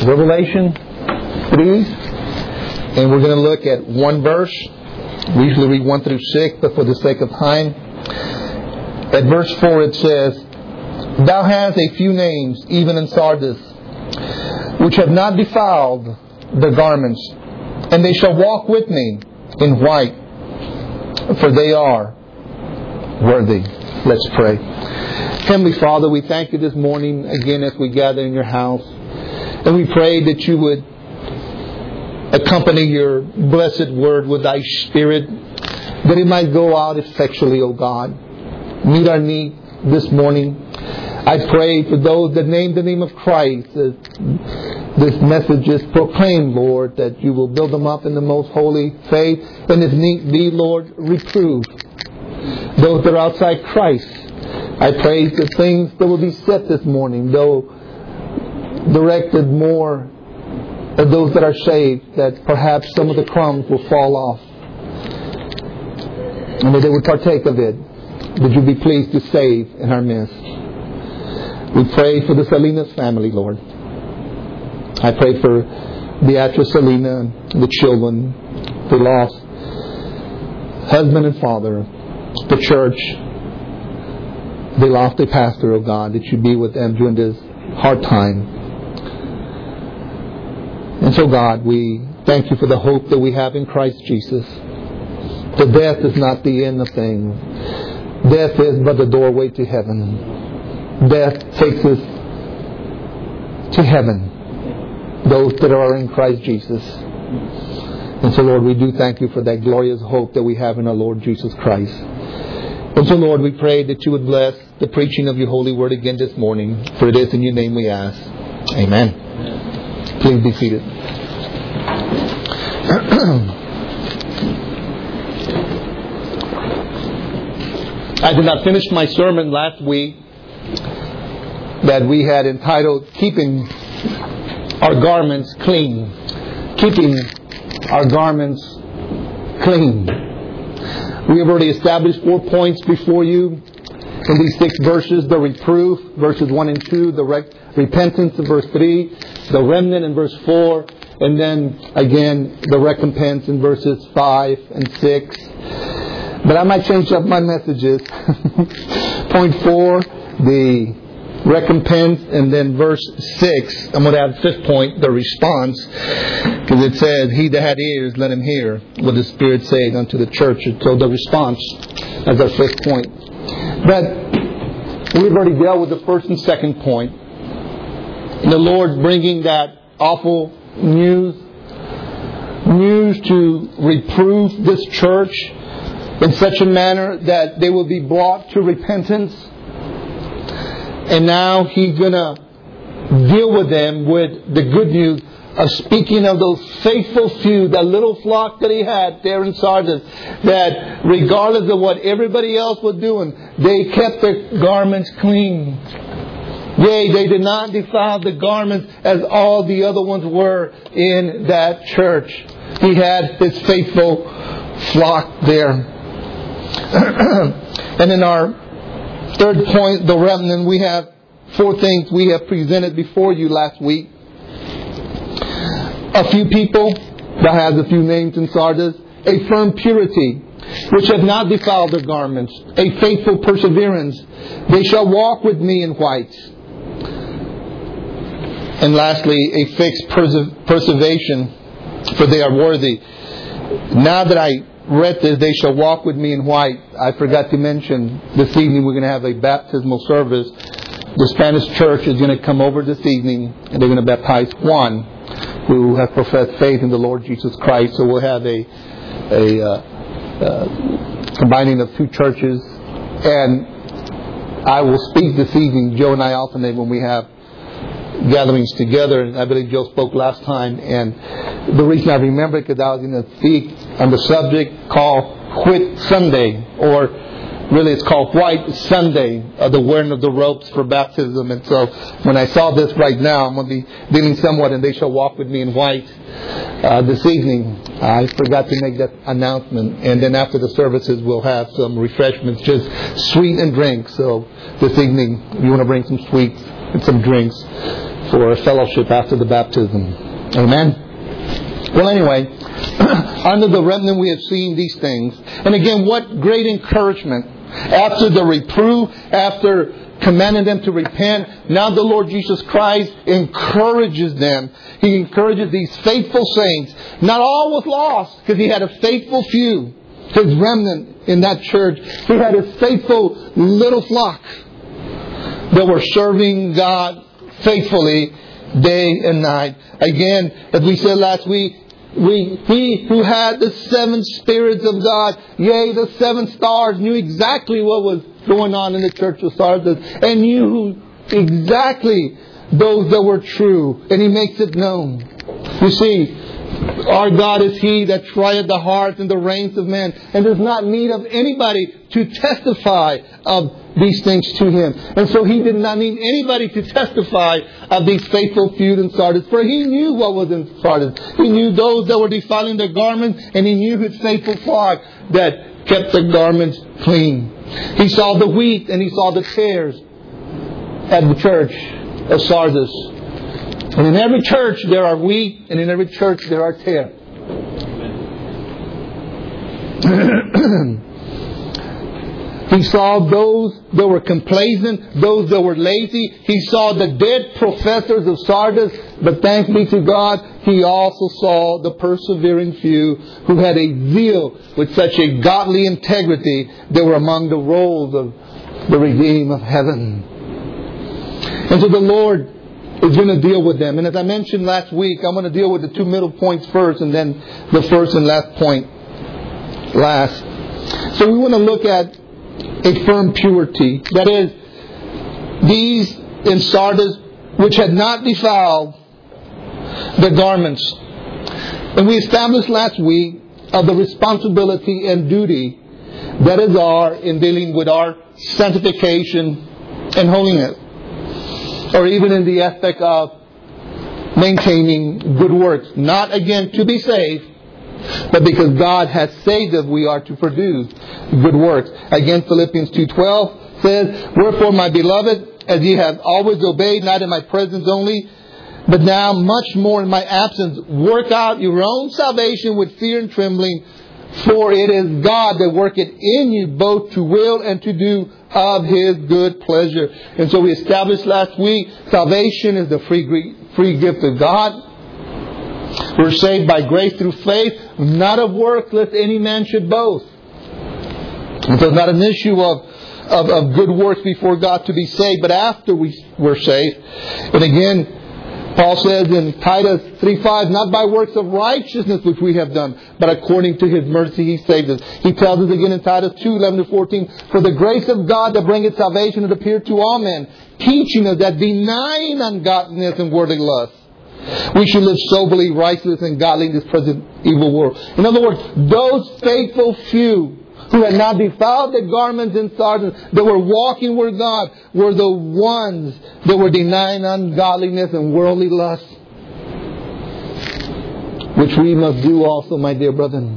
Revelation 3, and we're going to look at one verse. We usually read 1 through 6, but for the sake of time, at verse 4 it says, "Thou hast a few names, even in Sardis, which have not defiled their garments, and they shall walk with me in white, for they are worthy." Let's pray. Heavenly Father, we thank you this morning again as we gather in your house. And we pray that you would accompany your blessed word with thy Spirit, that it might go out effectually, O God. Meet our need this morning. I pray for those that name the name of Christ, as this message is proclaimed, Lord, that you will build them up in the most holy faith, and if need be, Lord, reprove those that are outside Christ. I pray the things that will be said this morning, though directed more at those that are saved, that perhaps some of the crumbs will fall off, and that they would partake of it. Would you be pleased to save in our midst? We pray for the Salinas family, Lord. I pray for Beatrice Salina, the children, the lost husband and father, the church. They lost a pastor, oh God, that you be with them during this hard time. And so, God, we thank you for the hope that we have in Christ Jesus. The death is not the end of things. Death is but the doorway to heaven. Death takes us to heaven, those that are in Christ Jesus. And so, Lord, we do thank you for that glorious hope that we have in our Lord Jesus Christ. And so, Lord, we pray that you would bless the preaching of your holy word again this morning. For it is in your name we ask. Amen. Please be seated. I did not finish my sermon last week that we had entitled, "Keeping Our Garments Clean." Keeping our garments clean. We have already established 4 points before you in these 6 verses. The reproof, verses 1 and 2. The repentance in verse 3. The remnant in verse 4. And then, again, the recompense in verses 5 and 6. But I might change up my messages. Point 4, the recompense, and then verse 6. I'm going to add 5th point, the response. Because it says, "He that had ears, let him hear what the Spirit says unto the church." So the response as our 5th point. But we've already dealt with the 1st and 2nd point. And the Lord bringing that awful news to reprove this church in such a manner that they will be brought to repentance. And now He's going to deal with them with the good news of speaking of those faithful few, that little flock that He had there in Sardis, that regardless of what everybody else was doing, they kept their garments clean. Yea, they did not defile the garments as all the other ones were in that church. He had His faithful flock there. And in our 3rd point, the remnant, we have 4 things we have presented before you last week. A few people, that has a few names in Sardis. A firm purity, which have not defiled their garments. A faithful perseverance. They shall walk with me in white. And lastly, a fixed preservation, for they are worthy. Now that I read this, "They shall walk with me in white," I forgot to mention this evening we're going to have a baptismal service. The Spanish church is going to come over this evening, and they're going to baptize Juan, who has professed faith in the Lord Jesus Christ. So we'll have a combining of 2 churches. And I will speak this evening. Joe and I alternate when we have gatherings together. I believe Joe spoke last time, and the reason I remember it because I was going to speak on the subject called Whit Sunday, or really it's called White Sunday, the wearing of the ropes for baptism. And so when I saw this right now, I'm going to be dealing somewhat, and they shall walk with me in white this evening. I forgot to make that announcement. And then after the services, we'll have some refreshments, just sweet and drinks. So this evening, you want to bring some sweets and some drinks for a fellowship after the baptism. Amen. Well, anyway, under the remnant we have seen these things. And again, what great encouragement. After the reproof, after commanding them to repent, now the Lord Jesus Christ encourages them. He encourages these faithful saints. Not all was lost, because He had a faithful few. His remnant in that church. He had His faithful little flock that were serving God faithfully day and night. Again, as we said last week, He who had the 7 spirits of God, yea, the 7 stars, knew exactly what was going on in the church of Sardis, and knew exactly those that were true, and He makes it known. You see, our God is He that trieth the hearts and the reins of men, and does not need of anybody to testify of these things to Him. And so He did not need anybody to testify of these faithful few in Sardis, for He knew what was in Sardis. He knew those that were defiling their garments, and He knew His faithful flock that kept the garments clean. He saw the wheat and He saw the tares at the church of Sardis. And in every church there are wheat, and in every church there are tares. He saw those that were complacent, those that were lazy. He saw the dead professors of Sardis. But thanks be to God, He also saw the persevering few who had a zeal with such a godly integrity that were among the rolls of the redeemed of heaven. And so the Lord is going to deal with them. And as I mentioned last week, I'm going to deal with the 2 middle points first, and then the first and last point last. So we want to look at a firm purity. That is, these in Sardis which had not defiled the garments. And we established last week of the responsibility and duty that is ours in dealing with our sanctification and holiness. Or even in the aspect of maintaining good works. Not again to be saved, but because God has saved us, we are to produce good works. Again, Philippians 2:12 says, "Wherefore, my beloved, as ye have always obeyed, not in my presence only, but now much more in my absence, work out your own salvation with fear and trembling, for it is God that worketh in you both to will and to do of His good pleasure." And so we established last week, salvation is the free gift of God. We're saved by grace through faith, not of works, lest any man should boast. And so it's not an issue of good works before God to be saved, but after we were saved. And again, Paul says in Titus 3:5, "Not by works of righteousness which we have done, but according to His mercy He saved us." He tells us again in Titus 2:11-14, "For the grace of God that bringeth salvation hath appeared to all men, teaching us that denying ungodliness and worldly lust, we should live soberly, righteous, and godly in this present evil world." In other words, those faithful few who had not defiled their garments in Sardis, that were walking with God, were the ones that were denying ungodliness and worldly lust. Which we must do also, my dear brethren.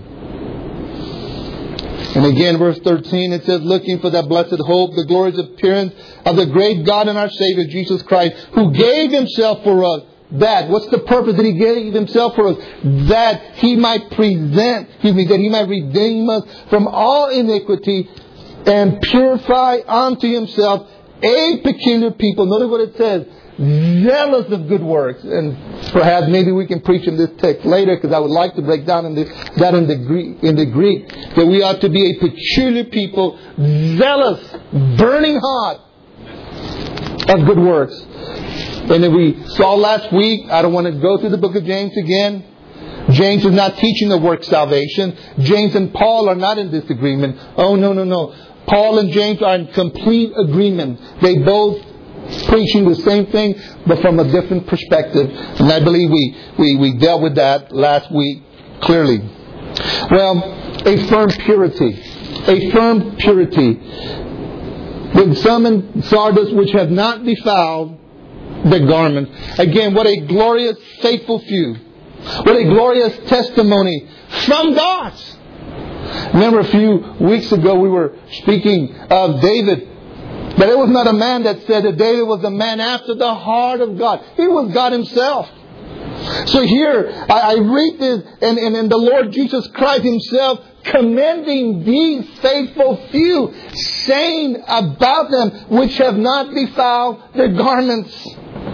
And again, verse 13, it says, "Looking for that blessed hope, the glorious appearance of the great God and our Savior, Jesus Christ, who gave Himself for us." What's the purpose that He gave Himself for us? That He might that He might redeem us from all iniquity and purify unto Himself a peculiar people. Notice what it says, zealous of good works. And perhaps maybe we can preach in this text later, because I would like to break down in the Greek, that we ought to be a peculiar people, zealous, burning hot of good works. And then we saw last week, I don't want to go through the book of James again. James is not teaching the work salvation. James and Paul are not in disagreement. Oh, no. Paul and James are in complete agreement. They both preaching the same thing, but from a different perspective. And I believe we dealt with that last week clearly. Well, a firm purity. A firm purity. With some in Sardis which have not defiled the garment. Again, what a glorious, faithful few. What a glorious testimony from God. Remember a few weeks ago we were speaking of David But it was not a man that said that David was a man after the heart of God. He was God Himself. So here, I read this, and the Lord Jesus Christ Himself commending these faithful few, saying about them, which have not defiled their garments.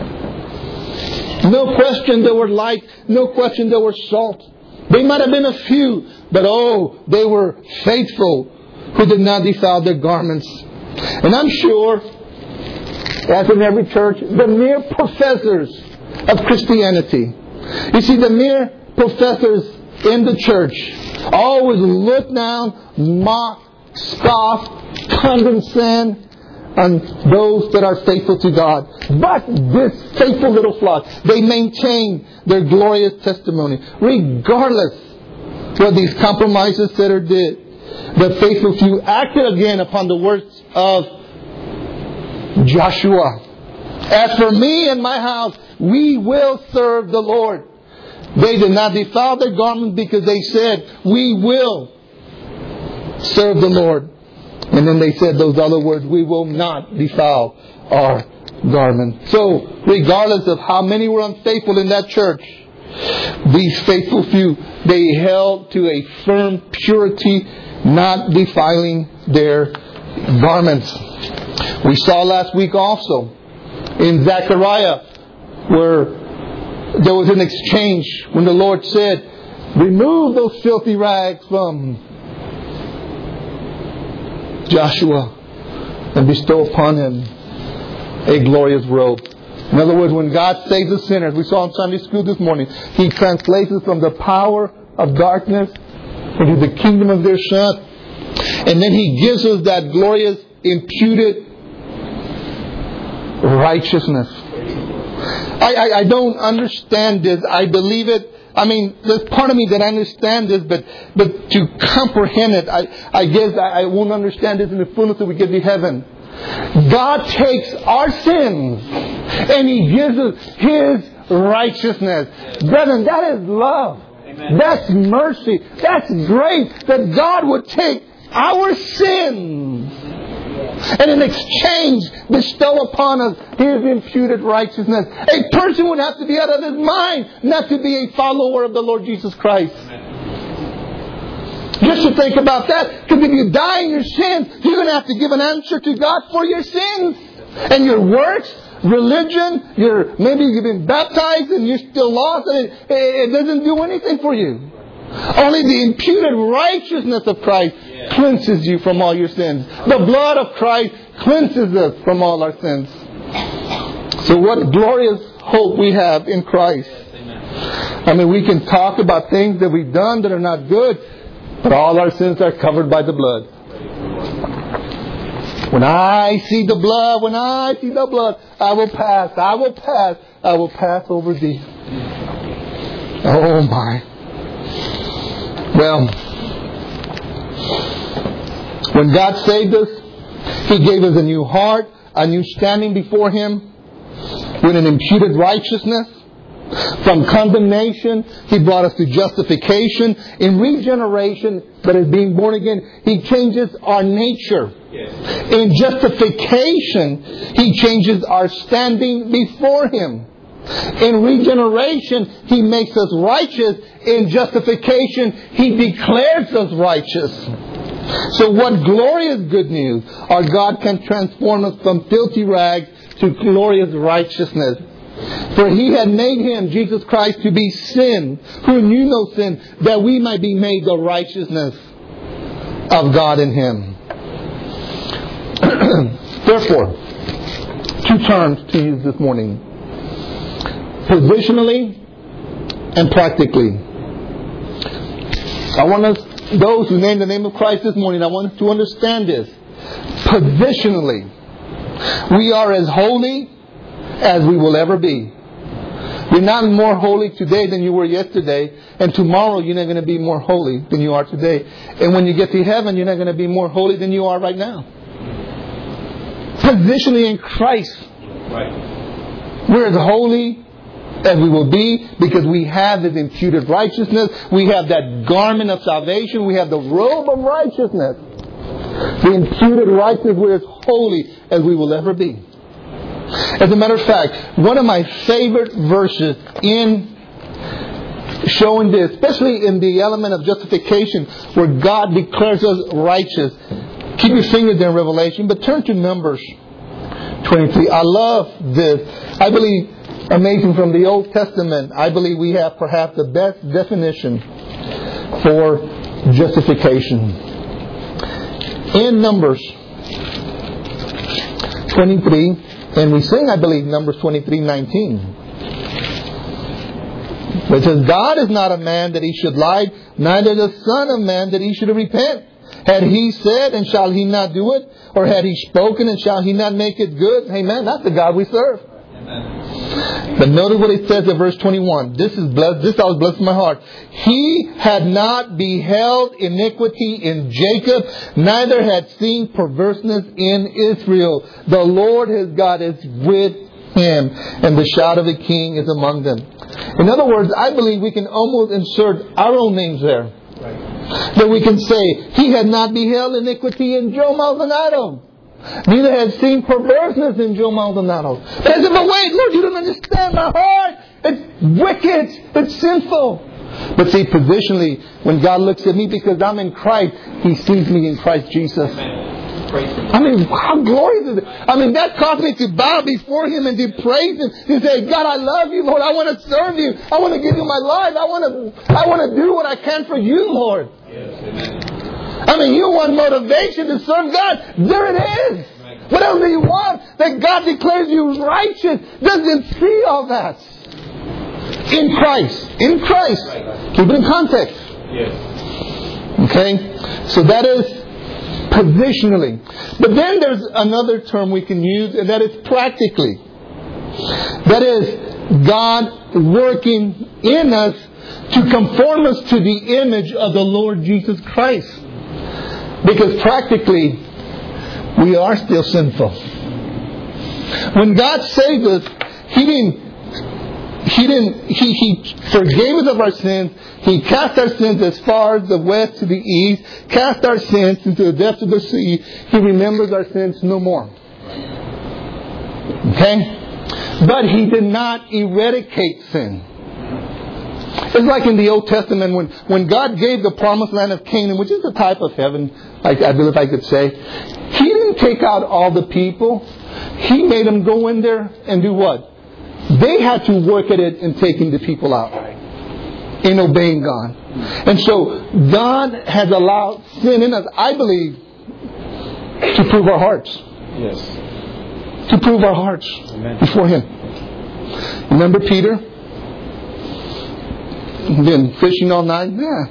No question they were light. No question they were salt. They might have been a few, but they were faithful who did not defile their garments. And I'm sure, as in every church, the mere professors of Christianity. You see, the mere professors in the church always look down, mock, scoff, condescend on those that are faithful to God. But this faithful little flock, they maintain their glorious testimony. Regardless what these compromises said or did, the faithful few acted again upon the words of Joshua. As for me and my house, we will serve the Lord. They did not defile their garments because they said, we will serve the Lord. And then they said those other words, we will not defile our garment. So, regardless of how many were unfaithful in that church, these faithful few, they held to a firm purity, not defiling their garments. We saw last week also in Zechariah where there was an exchange when the Lord said, remove those filthy rags from Joshua and bestow upon him a glorious robe. In other words, when God saves the sinners, we saw in Sunday school this morning, He translates us from the power of darkness into the kingdom of their Son. And then He gives us that glorious imputed righteousness. I don't understand this. I believe it. I mean, there's part of me that I understand this, but to comprehend it, I guess I won't understand this in the fullness until we get to heaven. God takes our sins and He gives us His righteousness. Brethren, that is love. Amen. That's mercy. That's great that God would take our sins and in exchange bestow upon us His imputed righteousness. A person would have to be out of his mind not to be a follower of the Lord Jesus Christ. Amen. Just to think about that, because if you die in your sins, you're going to have to give an answer to God for your sins and your works, religion. Maybe you've been baptized and you're still lost, and it doesn't do anything for you. Only the imputed righteousness of Christ cleanses you from all your sins. The blood of Christ cleanses us from all our sins. So what glorious hope we have in Christ. I mean, we can talk about things that we've done that are not good, but all our sins are covered by the blood. When I see the blood, I will pass over thee. Oh my. Well, when God saved us, He gave us a new heart, a new standing before Him, with an imputed righteousness. From condemnation, He brought us to justification. In regeneration, that is being born again, He changes our nature. Yes. In justification, He changes our standing before Him. In regeneration, He makes us righteous. In justification, He declares us righteous. So what glorious good news! Our God can transform us from filthy rags to glorious righteousness. For He had made Him, Jesus Christ, to be sin, who knew no sin, that we might be made the righteousness of God in Him. Therefore, two terms to use this morning. Positionally and practically. I want us, those who name the name of Christ this morning, I want us to understand this. Positionally, we are as holy as we will ever be. You're not more holy today than you were yesterday, and tomorrow you're not going to be more holy than you are today. And when you get to heaven, you're not going to be more holy than you are right now. Positionally in Christ, we're as holy as we will be because we have His imputed righteousness. We have that garment of salvation. We have the robe of righteousness. The imputed righteousness, we're as holy as we will ever be. As a matter of fact, one of my favorite verses in showing this, especially in the element of justification, where God declares us righteous. Keep your fingers there in Revelation, but turn to Numbers 23. I love this. I believe, amazing, from the Old Testament, I believe we have perhaps the best definition for justification. In Numbers 23, and we sing, I believe, Numbers 23:19. It says, God is not a man that he should lie, neither the Son of Man that he should repent. Had he said, and shall he not do it? Or had he spoken, and shall he not make it good? Amen. That's the God we serve. Amen. But notice what it says in verse 21. This always blesses my heart. He had not beheld iniquity in Jacob, neither had seen perverseness in Israel. The Lord his God is with him, and the shout of the king is among them. In other words, I believe we can almost insert our own names there. Right. That we can say, he had not beheld iniquity in Joe Maldonado. Neither had seen perverseness in Joe Maldonado. But I said, but wait, Lord, you don't understand my heart. It's wicked. It's sinful. But see, positionally, when God looks at me because I'm in Christ, he sees me in Christ Jesus. Amen. I mean, how glorious is it? I mean, that caused me to bow before him and to praise him. To say, God, I love you, Lord. I want to serve you. I want to give you my life. I want to do what I can for you, Lord. Yes, amen. I mean, you want motivation to serve God. There it is. Right. What else do you want? That God declares you righteous. Doesn't see all that. In Christ. In Christ. Right. Keep it in context. Yes. Okay? So that is positionally. But then there's another term we can use, and that is practically. That is God working in us to conform us to the image of the Lord Jesus Christ. Because practically, we are still sinful. When God saved us, He forgave us of our sins. He cast our sins as far as the west to the east, cast our sins into the depths of the sea. He remembers our sins no more. Okay? But He did not eradicate sin. It's like in the Old Testament when God gave the promised land of Canaan, which is a type of heaven, I believe I could say. He didn't take out all the people. He made them go in there and do what? They had to work at it in taking the people out. In obeying God. And so God has allowed sin in us, I believe, to prove our hearts. Yes. To prove our hearts. Amen. Before Him. Remember Peter? Been fishing all night? Yeah.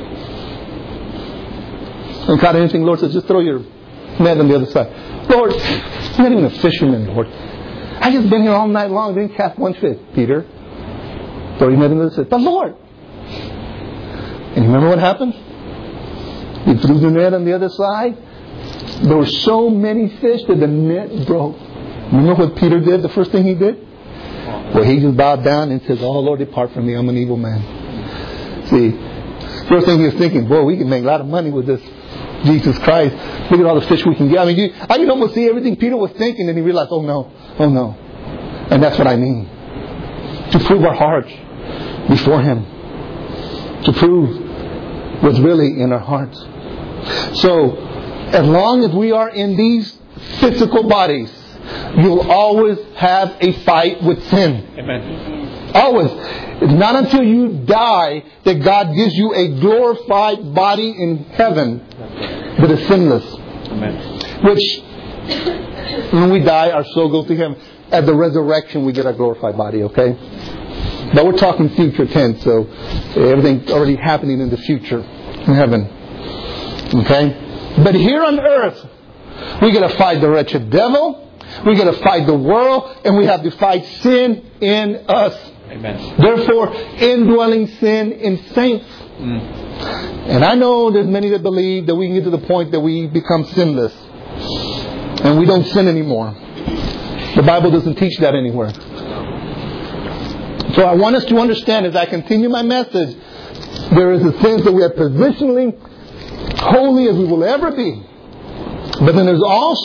Haven't caught anything. Lord says, just throw your net on the other side. Lord, I'm not even a fisherman, Lord. I just been here all night long, didn't catch one fish, Peter. Throw your net on the other side. But Lord. And you remember what happened? He threw the net on the other side. There were so many fish that the net broke. Remember what Peter did? The first thing he did? Well, he just bowed down and says, "Oh Lord, depart from me. I'm an evil man." See, first thing he was thinking, boy, we can make a lot of money with this Jesus Christ. Look at all the fish we can get. I mean, I can almost see everything Peter was thinking, and he realized, oh no. And that's what I mean. To prove our hearts before Him. To prove what's really in our hearts. So, as long as we are in these physical bodies, you'll always have a fight with sin. Amen. Always. It's not until you die that God gives you a glorified body in heaven that is sinless. Amen. Which, when we die, our soul goes to Him. At the resurrection, we get our glorified body, okay? But we're talking future tense, so everything's already happening in the future in heaven. Okay? But here on earth, we got to fight the wretched devil, we got to fight the world, and we have to fight sin in us. Amen. Therefore, indwelling sin in saints. And I know there's many that believe that we can get to the point that we become sinless. And we don't sin anymore. The Bible doesn't teach that anywhere. So I want us to understand as I continue my message, there is a sense that we are positionally holy as we will ever be. But then there's also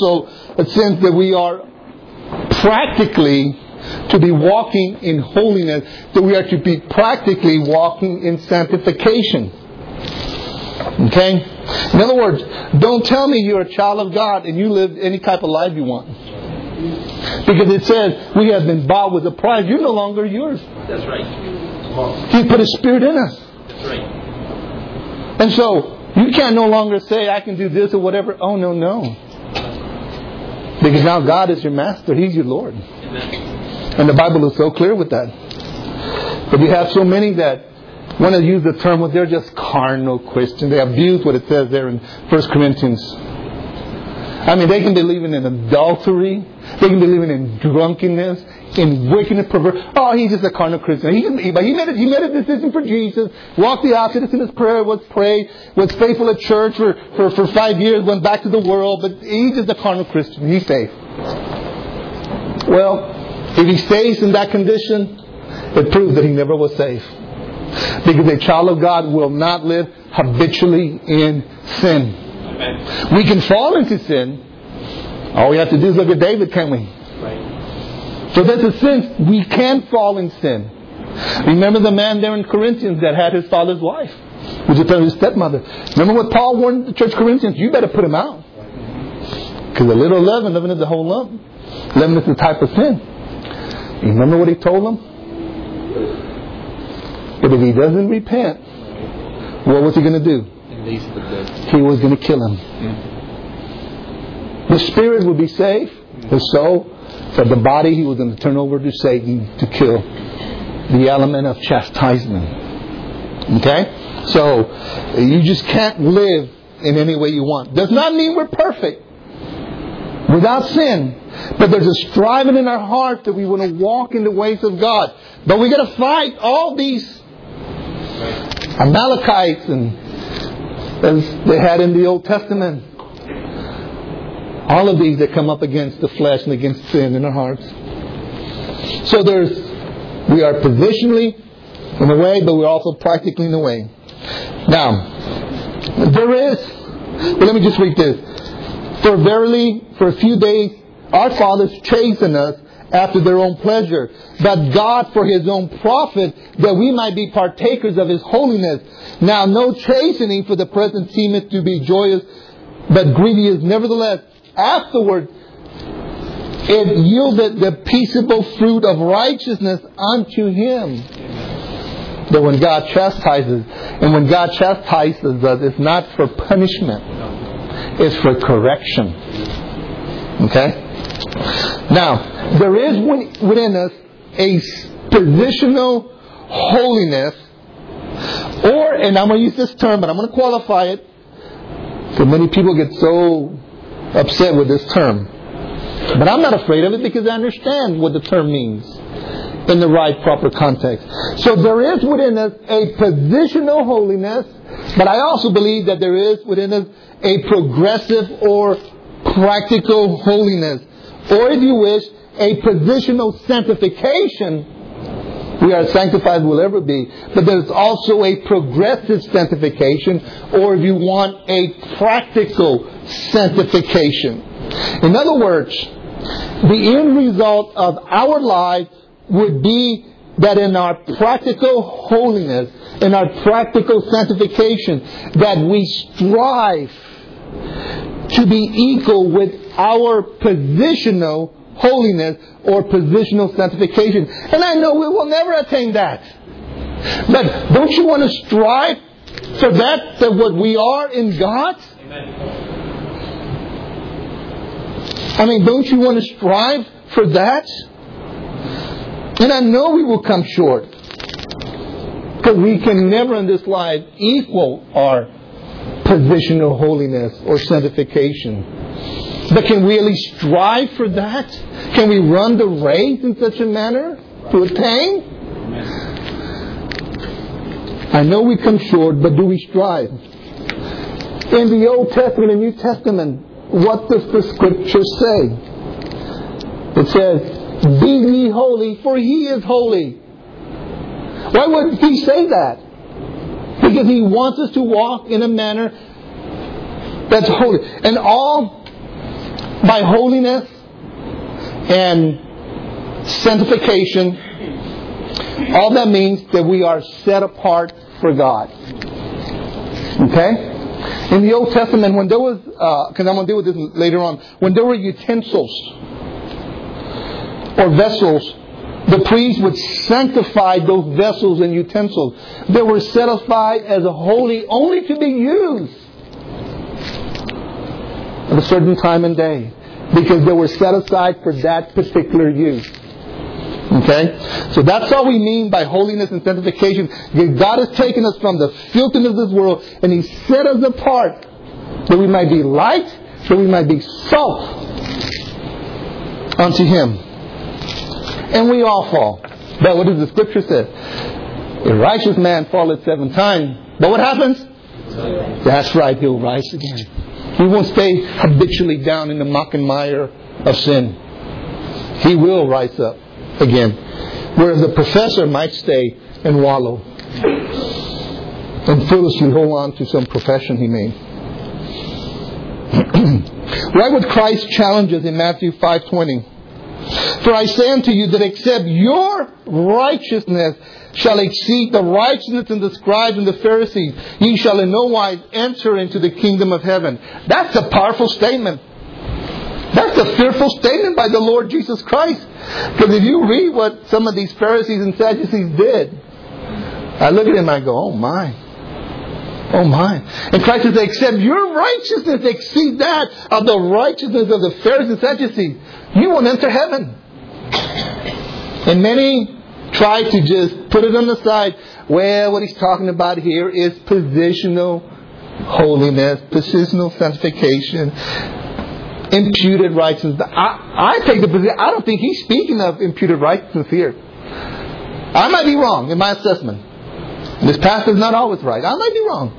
a sense that we are practically to be walking in holiness, that we are to be practically walking in sanctification. Okay? In other words, don't tell me you're a child of God and you live any type of life you want. Because it says we have been bought with a price. You're no longer yours. That's right. He put His Spirit in us. That's right. And so, you can't no longer say, I can do this or whatever. Oh, no. Because now God is your master. He's your Lord. Amen. And the Bible is so clear with that. But we have so many that want to use the term, well, they're just carnal Christians. They abuse what it says there in 1 Corinthians. I mean, they can be living in adultery. They can be living in drunkenness, in wickedness, perverse. Oh, he's just a carnal Christian. But he made a decision for Jesus. Walked the aisle, in his prayer, was prayed, was faithful at church for 5 years, went back to the world. But he's just a carnal Christian. He's safe. Well, if he stays in that condition, it proves that he never was safe. Because a child of God will not live habitually in sin. Amen. We can fall into sin. All we have to do is look at David, can't we? Right. So there's a sense we can fall in sin. Remember the man there in Corinthians that had his father's wife, which is his stepmother. Remember what Paul warned the church Corinthians? You better put him out. Because a little leaven is the whole lump. Leaven is the type of sin. You remember what he told them? But if he doesn't repent, what was he going to do? He was going to kill him. The spirit would be safe, the soul, but the body he was going to turn over to Satan to kill. The element of chastisement. Okay? So, you just can't live in any way you want. Does not mean we're perfect. Without sin. But there's a striving in our heart that we want to walk in the ways of God. But we got to fight all these Amalekites and as they had in the Old Testament. All of these that come up against the flesh and against sin in our hearts. So we are positionally in a way, but we're also practically in a way. Now, let me just read this. For verily, for a few days, our fathers chastened us after their own pleasure, but God for His own profit, that we might be partakers of His holiness. Now no chastening for the present seemeth to be joyous, but grievous nevertheless. Afterward, it yielded the peaceable fruit of righteousness unto Him. But when God chastises, and when God chastises us, it's not for punishment. It's for correction. Okay? Now, there is within us a positional holiness, and I'm going to use this term, but I'm going to qualify it, because many people get so upset with this term. But I'm not afraid of it because I understand what the term means in the right, proper context. So there is within us a positional holiness, but I also believe that there is within us a progressive or practical holiness. Or if you wish, a positional sanctification. We are as sanctified as we'll ever be. But there's also a progressive sanctification, or if you want, a practical sanctification. In other words, the end result of our life would be that in our practical holiness, in our practical sanctification, that we strive to be equal with our positional holiness or positional sanctification. And I know we will never attain that. But don't you want to strive for that what we are in God? Amen. I mean, don't you want to strive for that? And I know we will come short. Because we can never in this life equal our positional holiness or sanctification. But can we at least strive for that? Can we run the race in such a manner to attain? I know we come short, but do we strive? In the Old Testament and New Testament, what does the Scripture say? It says, "Be ye holy, for He is holy." Why would He say that? Because He wants us to walk in a manner that's holy. And all By holiness and sanctification, all that means that we are set apart for God. Okay? In the Old Testament, when there was, because I'm going to deal with this later on, when there were utensils or vessels, the priest would sanctify those vessels and utensils. They were set aside as holy only to be used at a certain time and day, because they were set aside for that particular use. Okay? So that's all we mean by holiness and sanctification. God has taken us from the filthiness of this world and He set us apart that we might be light, that we might be salt unto Him. And we all fall. But what does the Scripture say? A righteous man falleth 7 times. But what happens? That's right, he'll rise again. He won't stay habitually down in the muck and mire of sin. He will rise up again. Whereas the professor might stay and wallow and foolishly hold on to some profession he made. Why would Christ challenge us in Matthew 5:20? For I say unto you that except your righteousness shall exceed the righteousness of the scribes and the Pharisees, ye shall in no wise enter into the kingdom of heaven. That's a powerful statement. That's a fearful statement by the Lord Jesus Christ. Because if you read what some of these Pharisees and Sadducees did, I look at them and I go, oh my. Oh my. And Christ says, except your righteousness exceed that of the righteousness of the Pharisees and Sadducees, you won't enter heaven. And many try to just put it on the side. Well, what he's talking about here is positional holiness, positional sanctification, imputed righteousness. I take the position, I don't think he's speaking of imputed righteousness here. I might be wrong in my assessment. This pastor is not always right. I might be wrong.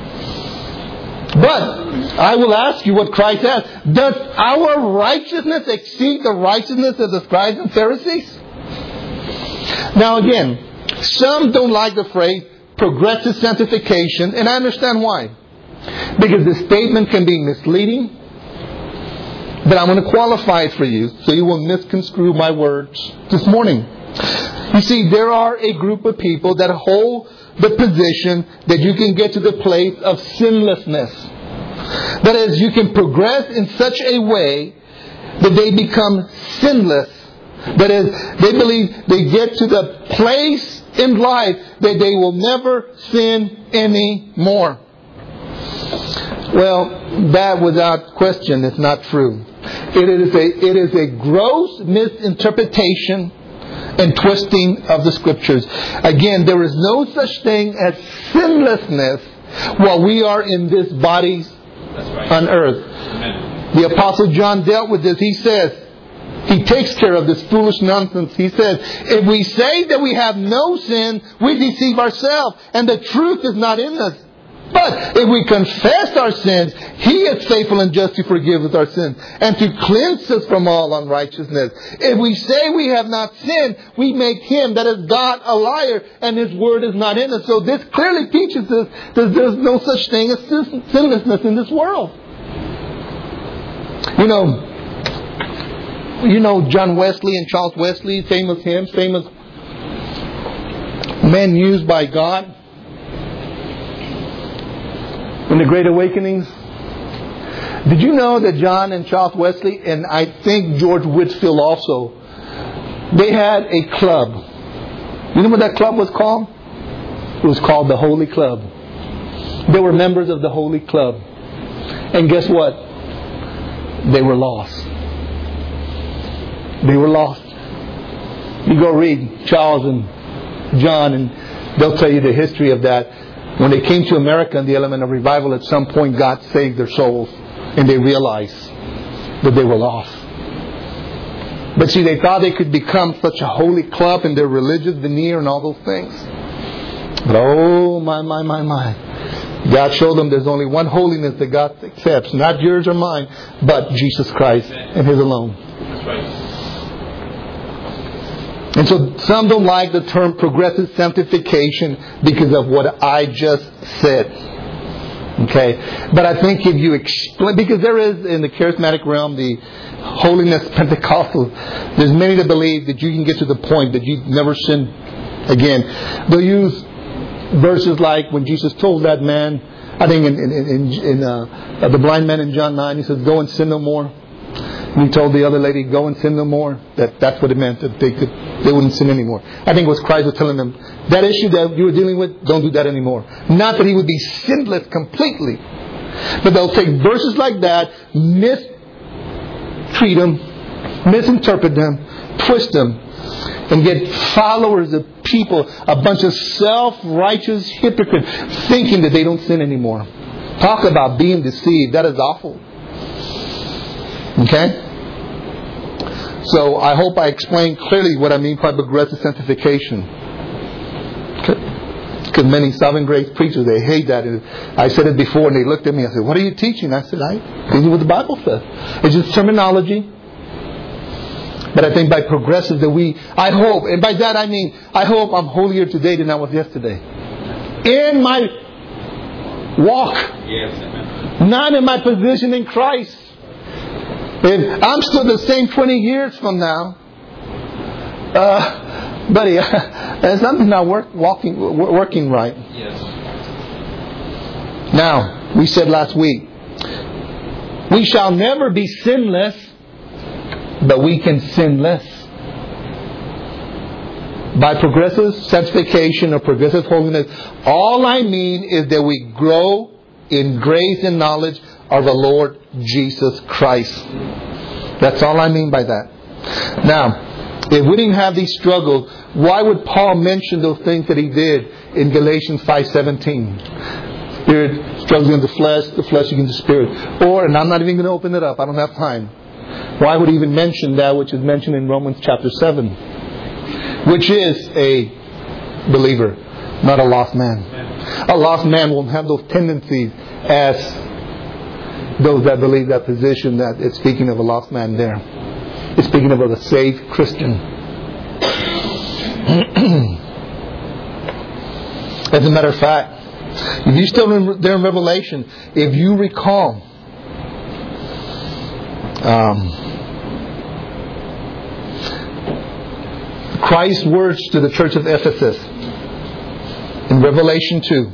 But I will ask you what Christ asked. Does our righteousness exceed the righteousness of the scribes and Pharisees? Now again, some don't like the phrase progressive sanctification, and I understand why. Because the statement can be misleading. But I'm going to qualify it for you so you won't misconstrue my words this morning. You see, there are a group of people that hold the position that you can get to the place of sinlessness. That is, you can progress in such a way that they become sinless. That is, they believe they get to the place in life that they will never sin anymore. Well, that without question is not true. It is a gross misinterpretation and twisting of the Scriptures. Again, there is no such thing as sinlessness while we are in this body on earth. Amen. The Apostle John dealt with this. He says, he takes care of this foolish nonsense. He says, if we say that we have no sin, we deceive ourselves, and the truth is not in us. But if we confess our sins, He is faithful and just to forgive us our sins and to cleanse us from all unrighteousness. If we say we have not sinned, we make Him, that is God, a liar, and His word is not in us. So this clearly teaches us that there's no such thing as sinlessness in this world. You know John Wesley and Charles Wesley, famous hymns, famous men used by God in the Great Awakenings. Did you know that John and Charles Wesley, and I think George Whitefield also, they had a club. You know what that club was called? It was called the Holy Club. They were members of the Holy Club. And guess what? They were lost. They were lost. You go read Charles and John and they'll tell you the history of that. When they came to America in the element of revival, at some point God saved their souls and they realized that they were lost. But see, they thought they could become such a holy club in their religious veneer and all those things. But oh my. God showed them there's only one holiness that God accepts, not yours or mine, but Jesus Christ and His alone. That's right. And so some don't like the term progressive sanctification because of what I just said. Okay? But I think if you explain, because there is in the charismatic realm, the holiness Pentecostal, there's many that believe that you can get to the point that you never sin again. They'll use verses like when Jesus told that man, I think in the blind man in John 9, he says, "Go and sin no more." And he told the other lady, "Go and sin no more." That's what it meant, that they wouldn't sin anymore. I think it was Christ was telling them, that issue that you were dealing with, don't do that anymore. Not that he would be sinless completely. But they'll take verses like that, mistreat them, misinterpret them, twist them, and get followers of people, a bunch of self-righteous hypocrites, thinking that they don't sin anymore. Talk about being deceived. That is awful. Okay? So I hope I explained clearly what I mean by progressive sanctification. Because many Sovereign Grace preachers, they hate that. I said it before and they looked at me and said, "What are you teaching?" I said, "This is what the Bible says. It's just terminology." But I think by progressive that I hope, and by that I mean, I hope I'm holier today than I was yesterday. In my walk. Yes, amen. Not in my position in Christ. If I'm still the same 20 years from now, buddy, there's something not working right. Yes. Now, we said last week, we shall never be sinless, but we can sin less. By progressive sanctification or progressive holiness, all I mean is that we grow in grace and knowledge of the Lord Jesus Christ. That's all I mean by that. Now, if we didn't have these struggles, why would Paul mention those things that he did in Galatians 5:17? Spirit struggles against the flesh against the spirit. Or, and I'm not even going to open it up, I don't have time. Why would he even mention that which is mentioned in Romans chapter 7? Which is a believer, not a lost man. A lost man won't have those tendencies as those that believe that position that it's speaking of a lost man there. It's speaking of a saved Christian. As a matter of fact, if you still there in Revelation, if you recall, Christ's words to the church of Ephesus in Revelation 2.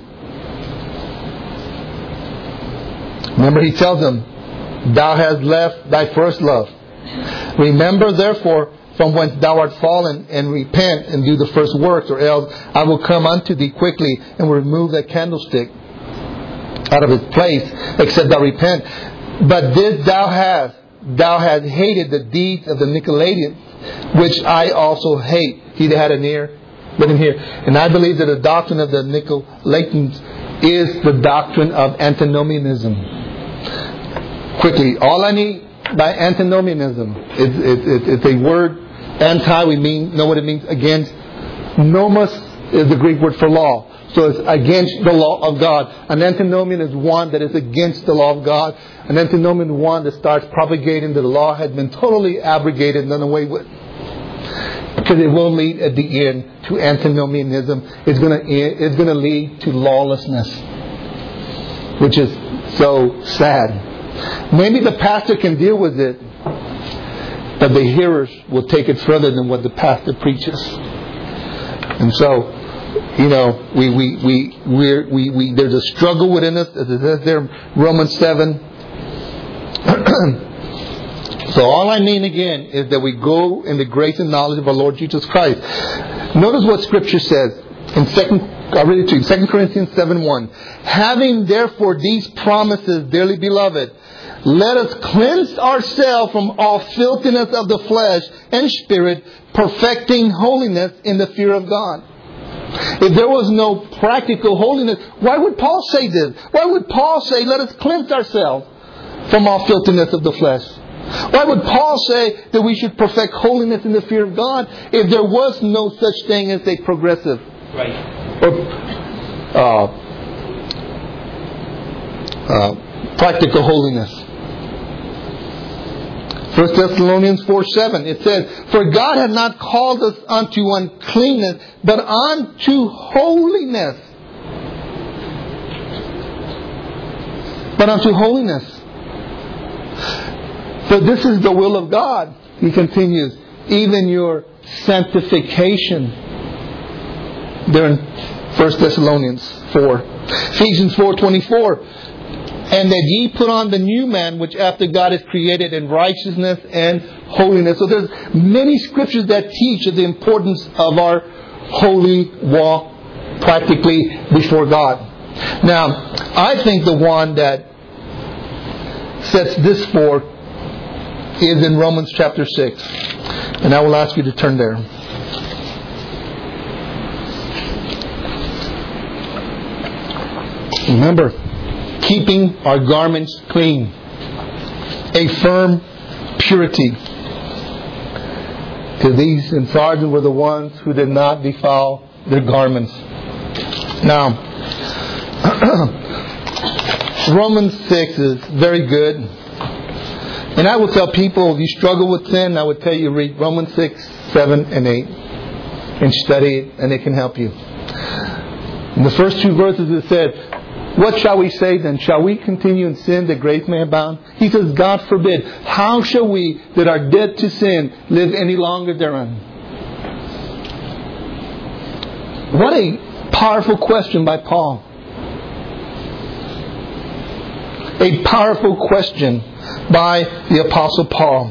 Remember, he tells them, "Thou hast left thy first love. Remember therefore from whence thou art fallen, and repent and do the first works, or else I will come unto thee quickly and will remove that candlestick out of its place, except thou repent. But this thou hast hated the deeds of the Nicolaitans, which I also hate." He that had an ear, let him hear. And I believe that the doctrine of the Nicolaitans is the doctrine of antinomianism. Quickly, all I need by antinomianism it's a word. Anti, we know what it means, against. Nomos is the Greek word for law. So it's against the law of God. An antinomian is one that is against the law of God. An antinomian is one that starts propagating that the law has been totally abrogated and done away with. Because it will lead at the end to antinomianism. It's going to lead to lawlessness, which is so sad. Maybe the pastor can deal with it, but the hearers will take it further than what the pastor preaches. And so, there's a struggle within us, as it says there in Romans 7. So all I mean again is that we go in the grace and knowledge of our Lord Jesus Christ. Notice what Scripture says in 2 Corinthians 7:1. "Having therefore these promises, dearly beloved, let us cleanse ourselves from all filthiness of the flesh and spirit, perfecting holiness in the fear of God." If there was no practical holiness, why would Paul say this? Why would Paul say, "Let us cleanse ourselves from all filthiness of the flesh"? Why would Paul say that we should perfect holiness in the fear of God if there was no such thing as a progressive or practical holiness? 1 Thessalonians 4:7, it says, "For God hath not called us unto uncleanness, but unto holiness." but unto holiness. For this is the will of God, he continues, even your sanctification. There in 1 Thessalonians 4. Ephesians 4:24. And that ye put on the new man, which after God is created in righteousness and holiness. So there's many scriptures that teach of the importance of our holy walk practically before God. Now, I think the one that sets this forth is in Romans chapter 6. And I will ask you to turn there. Remember, keeping our garments clean. A firm purity. Because these in Sardis were the ones who did not defile their garments. Now, Romans 6 is very good. And I will tell people, if you struggle with sin, I would tell you read Romans 6, 7, and 8. And study it, and it can help you. In the first two verses it said, what shall we say then? Shall we continue in sin that grace may abound? He says, God forbid. How shall we that are dead to sin live any longer therein? What a powerful question by Paul. A powerful question by the Apostle Paul.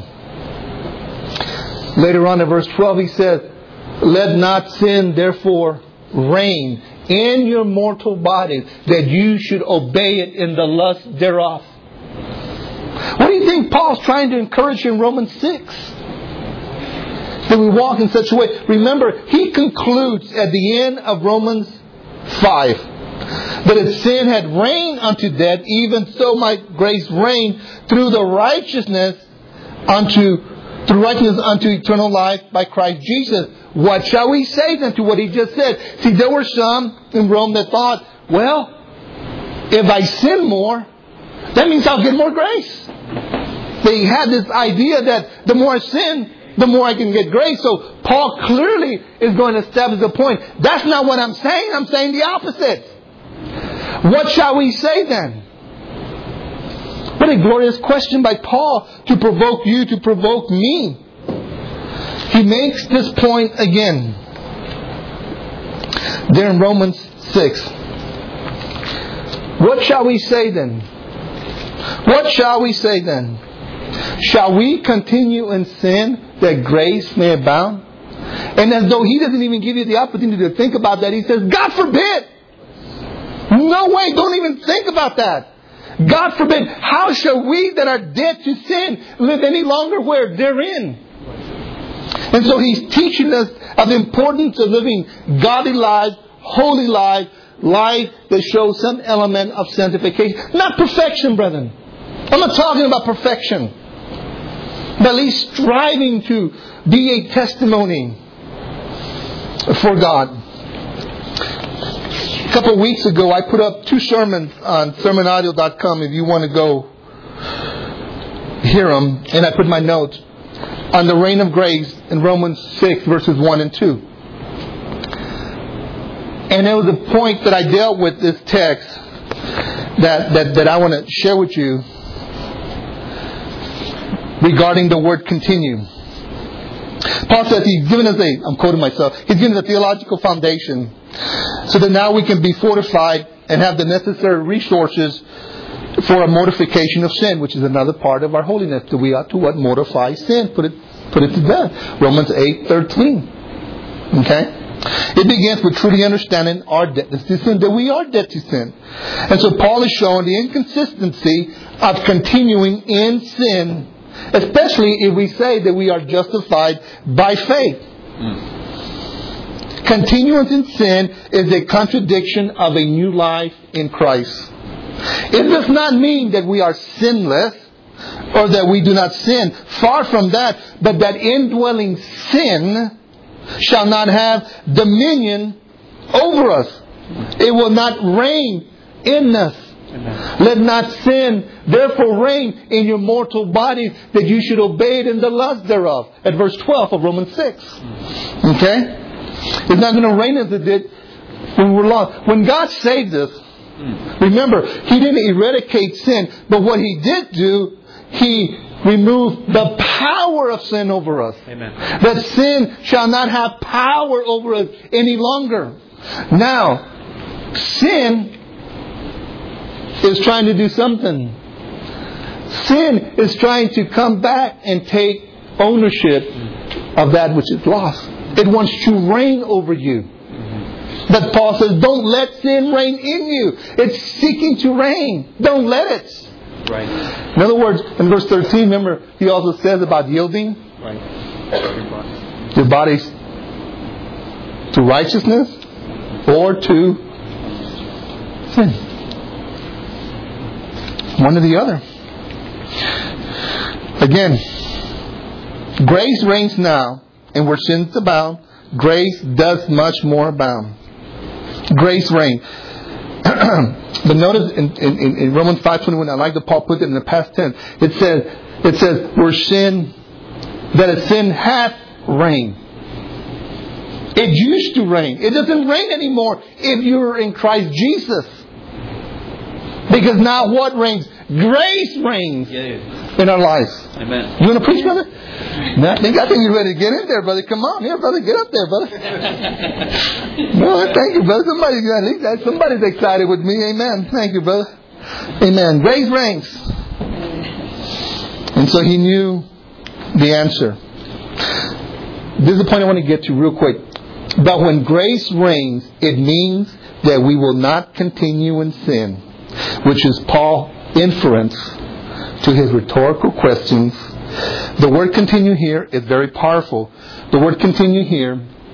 Later on in verse 12 he says, let not sin therefore reign in your mortal bodies, that you should obey it in the lust thereof. What do you think Paul's trying to encourage in Romans 6? That we walk in such a way. Remember, he concludes at the end of Romans 5 that if sin had reigned unto death, even so might grace reign through righteousness unto eternal life by Christ Jesus. What shall we say then to what he just said? See, there were some in Rome that thought, well, if I sin more, that means I'll get more grace. They had this idea that the more I sin, the more I can get grace. So Paul clearly is going to establish the point. That's not what I'm saying. I'm saying the opposite. What shall we say then? What a glorious question by Paul to provoke you, to provoke me. He makes this point again. There in Romans 6. What shall we say then? What shall we say then? Shall we continue in sin that grace may abound? And as though he doesn't even give you the opportunity to think about that, he says, God forbid! No way, don't even think about that. God forbid, how shall we that are dead to sin live any longer where? Therein. And so he's teaching us of the importance of living godly lives, holy lives, life that shows some element of sanctification. Not perfection, brethren. I'm not talking about perfection. But at least striving to be a testimony for God. A couple of weeks ago, I put up 2 sermons on sermonaudio.com if you want to go hear them. And I put my notes on the reign of grace in Romans 6 verses 1 and 2. And there was a point that I dealt with this text that I want to share with you regarding the word continue. Paul says he's given us I'm quoting myself, he's given us a theological foundation so that now we can be fortified and have the necessary resources for a mortification of sin, which is another part of our holiness. That we ought to mortify sin, put it to death. Romans 8:13. Okay? It begins with truly understanding our debtness to sin, that we are dead to sin. And so Paul is showing the inconsistency of continuing in sin, especially if we say that we are justified by faith. Continuance in sin is a contradiction of a new life in Christ. It does not mean that we are sinless or that we do not sin. Far from that. But that indwelling sin shall not have dominion over us. It will not reign in us. Amen. Let not sin therefore reign in your mortal bodies, that you should obey it in the lust thereof. At verse 12 of Romans 6. Okay? It's not going to reign as it did when we were lost. When God saved us, Remember, He didn't eradicate sin, but what He did do, He removed the power of sin over us. Amen. That sin shall not have power over us any longer. Now, sin is trying to do something. Sin is trying to come back and take ownership of that which is lost. It wants to reign over you. But Paul says, don't let sin reign in you. It's seeking to reign. Don't let it. Right. In other words, in verse 13, remember, he also says about yielding Right. your bodies to righteousness or to sin. One or the other. Again, grace reigns now, and where sins abound, grace does much more abound. Grace reigns. But notice in Romans 5:21, I like that Paul put it in the past tense. It says where sin hath reigned. It used to reign. It doesn't reign anymore if you're in Christ Jesus. Because now what reigns? Grace reigns in our lives. Amen. You want to preach, brother? No, I think you're ready to get in there, brother. Come on, yeah, brother, get up there, brother. No, thank you, brother. Somebody's excited with me. Amen. Thank you, brother. Amen. Grace reigns. And so he knew the answer. This is the point I want to get to real quick. But when grace reigns, it means that we will not continue in sin, which is Paul's inference to his rhetorical questions. The word continue here is very powerful. The word continue here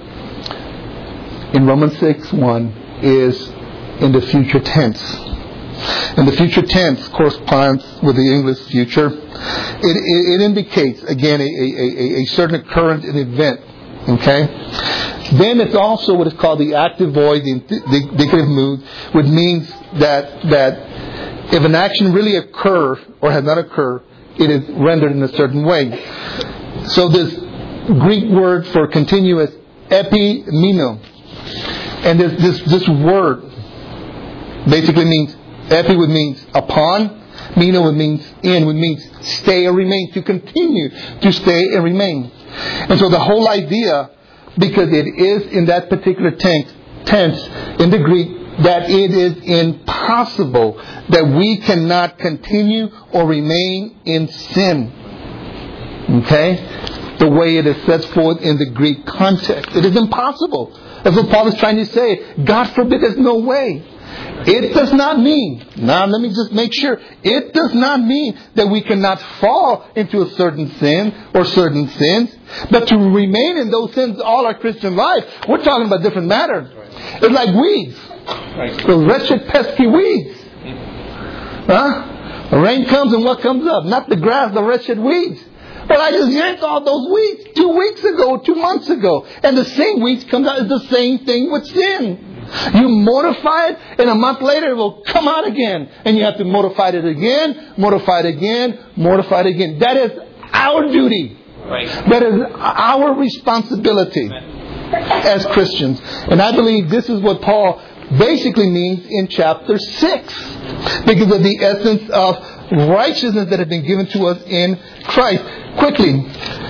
in Romans 6:1 is in the future tense. And the future tense corresponds with the English future. It indicates, again, a certain occurrence, an event. Okay? Then it's also what is called the active voice, the indicative mood, which means that if an action really occurs or has not occurred, it is rendered in a certain way. So this Greek word for continuous, epimeno, and this word basically means, epi would means upon, meno would means in, would means stay or remain, to continue, to stay and remain. And so the whole idea, because it is in that particular tense in the Greek, that it is impossible that we cannot continue or remain in sin. Okay? The way it is set forth in the Greek context. It is impossible. That's what Paul is trying to say. God forbid, there's no way. It does not mean, now let me just make sure, it does not mean that we cannot fall into a certain sin or certain sins, but to remain in those sins all our Christian life, we're talking about different matter. It's like weeds. Those wretched, pesky weeds. Huh? The rain comes and what comes up? Not the grass, the wretched weeds. Well, I just yanked all those weeds 2 weeks ago, 2 months ago. And the same weeds comes out. It's the same thing with sin. You mortify it, and a month later it will come out again. And you have to mortify it again, mortify it again, mortify it again. That is our duty. Right. That is our responsibility as Christians. And I believe this is what Paul basically means in chapter 6. Because of the essence of righteousness that has been given to us in Christ. Quickly,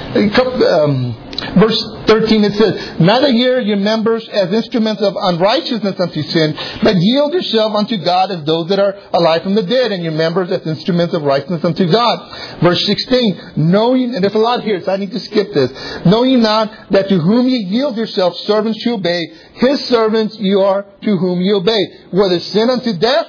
verse 13 it says, neither hear your members as instruments of unrighteousness unto sin, but yield yourself unto God as those that are alive from the dead, and your members as instruments of righteousness unto God. Verse 16, know ye, and there's a lot here, so I need to skip this. Know ye not that to whom ye yield yourselves servants to obey, his servants you are to whom ye obey, whether sin unto death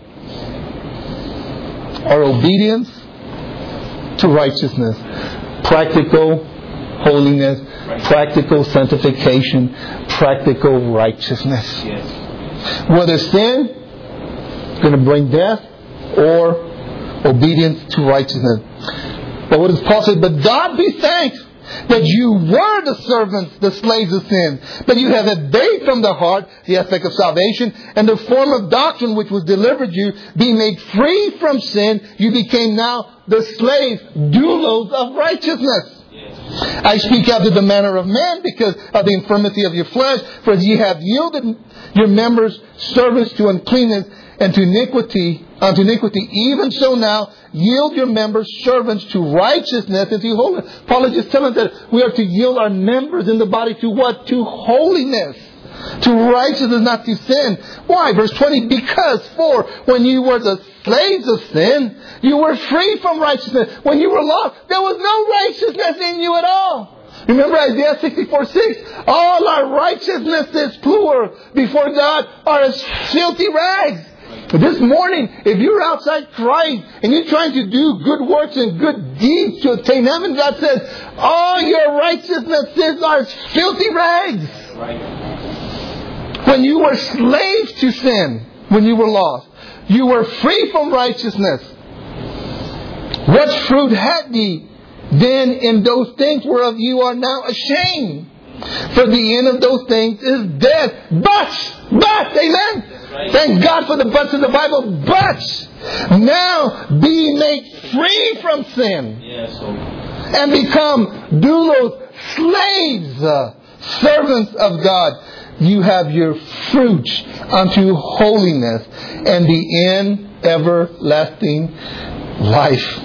or obedience to righteousness. Practical holiness, practical sanctification, practical righteousness. Yes. Whether sin is going to bring death or obedience to righteousness. But what does Paul say? But God be thanked that you were the servants, the slaves of sin, but you have obeyed from the heart the aspect of salvation, and the form of doctrine which was delivered you, being made free from sin, you became now the slaves, doulos of righteousness. I speak after the manner of man because of the infirmity of your flesh, for ye have yielded your members servants to uncleanness and to iniquity, unto iniquity, even so now yield your members servants to righteousness and to holiness. Paul is just telling us that we are to yield our members in the body to what? To holiness. To righteousness, not to sin. Why? Verse 20, because for when you were the slaves of sin, you were free from righteousness. When you were lost, there was no righteousness in you at all. Remember Isaiah 64:6? All our righteousnesses, plural, before God are as filthy rags. This morning, if you're outside Christ and you're trying to do good works and good deeds to attain heaven, God says, all your righteousnesses are as filthy rags. When you were slaves to sin, when you were lost, you were free from righteousness. What fruit had ye then in those things whereof you are now ashamed? For the end of those things is death. But, amen? Right. Thank God for the buts in the Bible. But now be made free from sin. And become doulos, slaves, servants of God. You have your fruit unto holiness, and the end everlasting life.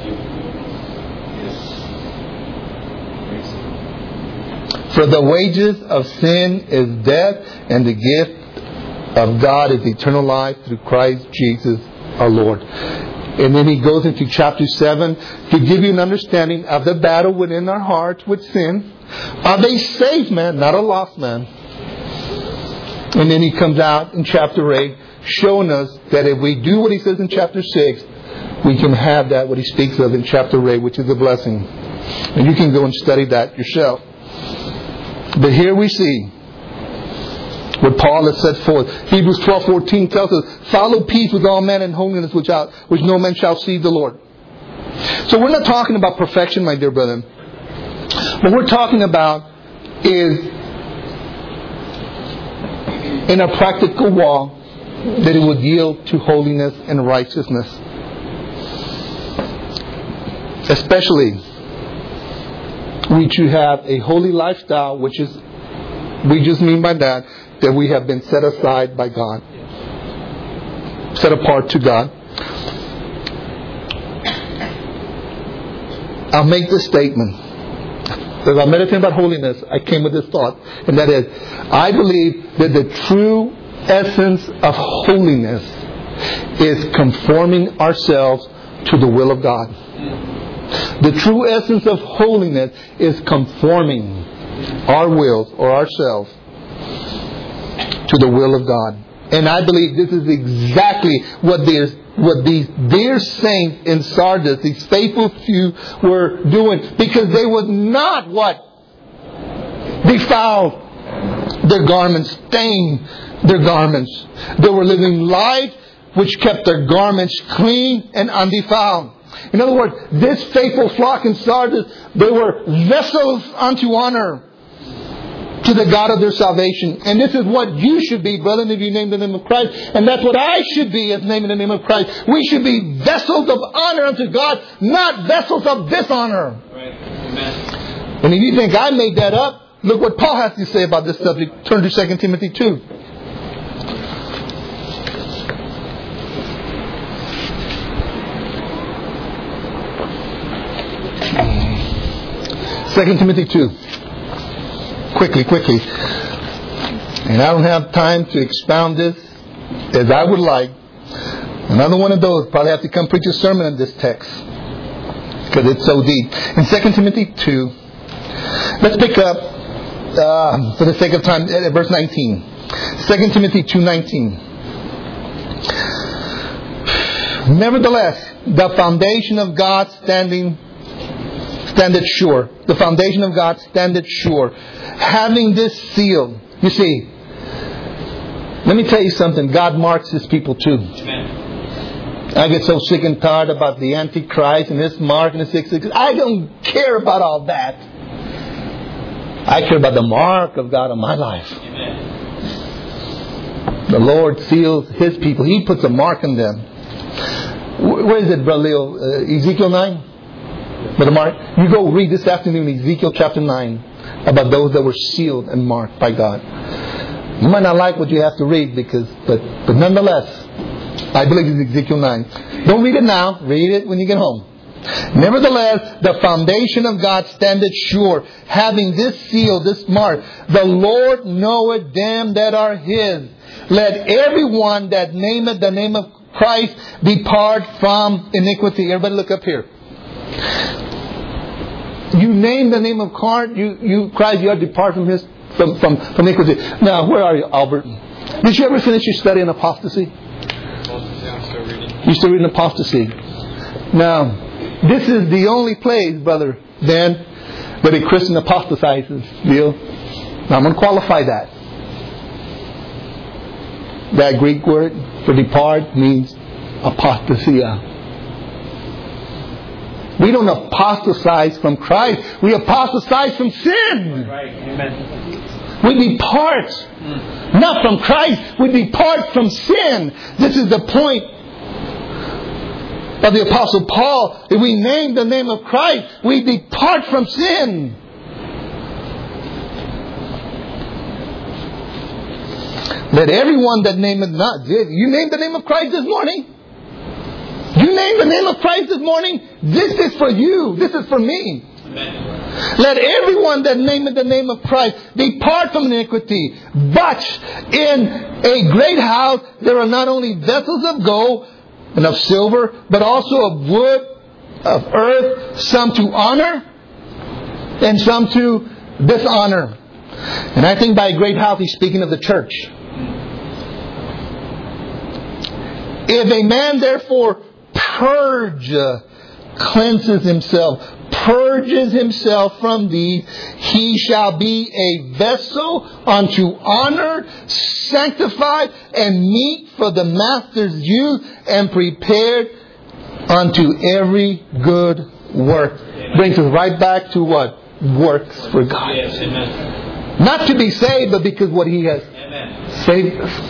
For the wages of sin is death, and the gift of God is eternal life through Christ Jesus our Lord. And then he goes into chapter 7 to give you an understanding of the battle within our hearts with sin. Are they saved man? Not a lost man. And then he comes out in chapter 8 showing us that if we do what he says in chapter 6, we can have that, what he speaks of in chapter 8, which is a blessing. And you can go and study that yourself. But here we see what Paul has set forth. Hebrews 12:14 tells us, follow peace with all men and holiness which no man shall see the Lord. So we're not talking about perfection, my dear brethren. What we're talking about is in a practical walk that it would yield to holiness and righteousness. Especially we should have a holy lifestyle, which is, we just mean by that we have been set aside by God. Set apart to God. I'll make this statement. As I meditate about holiness, I came with this thought, and that is, I believe that the true essence of holiness is conforming ourselves to the will of God. The true essence of holiness is conforming our wills or ourselves to the will of God. And I believe this is exactly what these dear saints in Sardis, these faithful few, were doing. Because they would not defile their garments, stain their garments. They were living life which kept their garments clean and undefiled. In other words, this faithful flock in Sardis, they were vessels unto honor to the God of their salvation. And this is what you should be, brethren, if you name the name of Christ. And that's what I should be as naming the name of Christ. We should be vessels of honor unto God, not vessels of dishonor. Right. Amen. And if you think I made that up, look what Paul has to say about this subject. Turn to 2 Timothy 2. 2 Timothy 2. Quickly. And I don't have time to expound this as I would like. Another one of those probably have to come preach a sermon on this text because it's so deep. In 2 Timothy 2, let's pick up, for the sake of time, at verse 19. 2 Timothy 2:19. Nevertheless, the foundation of God standeth sure. The foundation of God standeth sure. Having this seal. You see, let me tell you something. God marks His people too. Amen. I get so sick and tired about the Antichrist and His mark and the 666. I don't care about all that. I care about the mark of God on my life. Amen. The Lord seals His people. He puts a mark on them. Where is it, Brother Leo? Ezekiel 9? Brother Mark, you go read this afternoon Ezekiel chapter 9 about those that were sealed and marked by God. You might not like what you have to read but nonetheless, I believe it's Ezekiel 9. Don't read it now. Read it when you get home. Nevertheless, the foundation of God standeth sure, having this seal, this mark. The Lord knoweth them that are His. Let everyone that nameth the name of Christ depart from iniquity. Everybody look up here. You name the name of Christ, you ought to depart from iniquity. Now, where are you, Albert? Did you ever finish your study on apostasy? I'm still reading. You still reading apostasy? Now, this is the only place, Brother Ben, that a Christian apostatizes. Deal? Now, I'm going to qualify that. That Greek word for depart means apostasia. We don't apostatize from Christ. We apostatize from sin. Right. Amen. We depart. Not from Christ. We depart from sin. This is the point of the Apostle Paul. If we name the name of Christ, we depart from sin. Let everyone that nameth not. You named the name of Christ this morning? You named the name of Christ this morning? This is for you. This is for me. Amen. Let everyone that nameth the name of Christ depart from iniquity. But in a great house there are not only vessels of gold and of silver, but also of wood, of earth, some to honor and some to dishonor. And I think by a great house he's speaking of the church. If a man therefore cleanses himself from these, he shall be a vessel unto honor, sanctified and meet for the master's use, and prepared unto every good work. Brings us right back to what? Works for God. Yes, amen. Not to be saved, but because what He has saved us.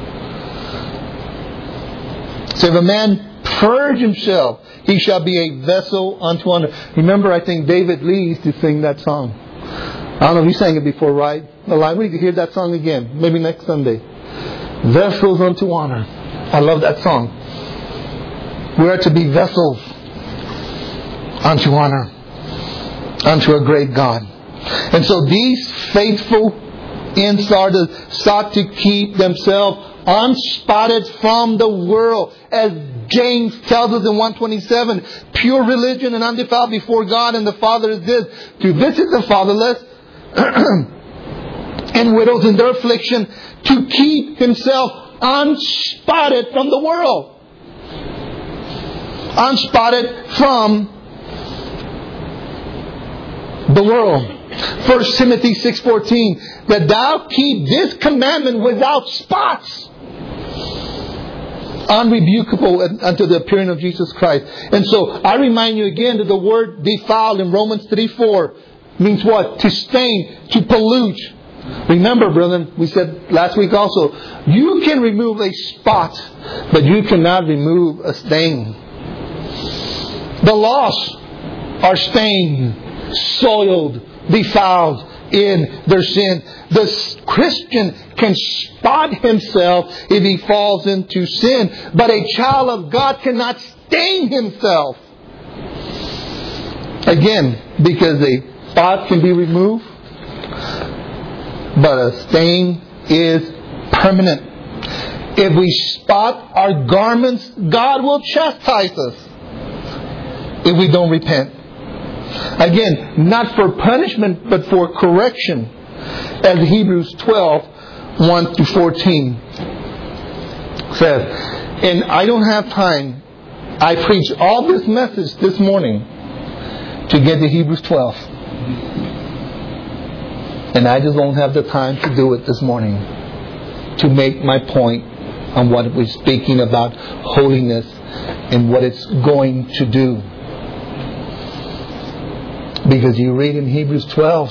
So if a man purge himself, he shall be a vessel unto honor. Remember, I think David Lee used to sing that song. I don't know if you sang it before, right? Well, we need to hear that song again. Maybe next Sunday. Vessels unto honor. I love that song. We are to be vessels unto honor, unto a great God. And so these faithful in Sardis sought to keep themselves unspotted from the world. As James tells us in 1:27, pure religion and undefiled before God and the Father is this: to visit the fatherless and widows in their affliction, to keep himself unspotted from the world. Unspotted from the world. 1 Timothy 6:14, that thou keep this commandment without spots, unrebukable unto the appearing of Jesus Christ. And so I remind you again that the word defiled in Romans 3:4 means what? To stain, to pollute. Remember, brethren, we said last week also, you can remove a spot, but you cannot remove a stain. The lost are stained, soiled, defiled in their sin. The Christian can spot himself if he falls into sin, but a child of God cannot stain himself. Again, because a spot can be removed, but a stain is permanent. If we spot our garments, God will chastise us if we don't repent. Again, not for punishment, but for correction. As Hebrews 12:1-14 says. And I don't have time. I preached all this message this morning to get to Hebrews 12. And I just don't have the time to do it this morning, to make my point on what we're speaking about holiness and what it's going to do. Because you read in Hebrews 12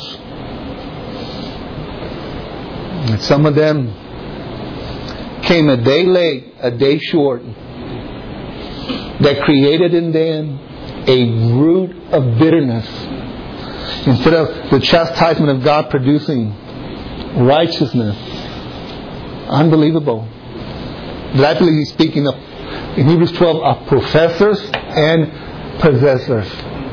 that some of them came a day late, a day short, that created in them a root of bitterness. Instead of the chastisement of God producing righteousness. Unbelievable. But I believe he's speaking of, in Hebrews 12, of professors and possessors.